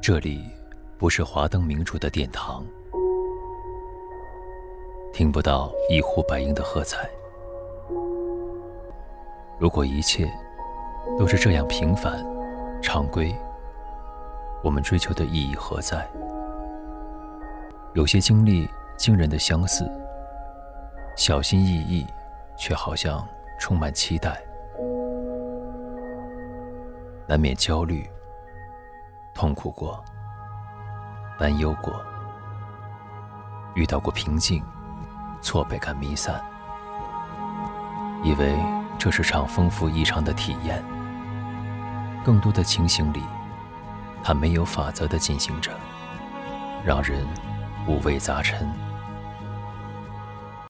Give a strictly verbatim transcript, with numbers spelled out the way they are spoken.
这里不是华灯明烛的殿堂，听不到一呼百应的喝彩。如果一切都是这样平凡常规，我们追求的意义何在？有些经历惊人的相似，小心翼翼，却好像充满期待，难免焦虑，痛苦过，担忧过，遇到过平静，挫败感弥散，以为这是场丰富异常的体验。更多的情形里，它没有法则地进行着，让人五味杂陈。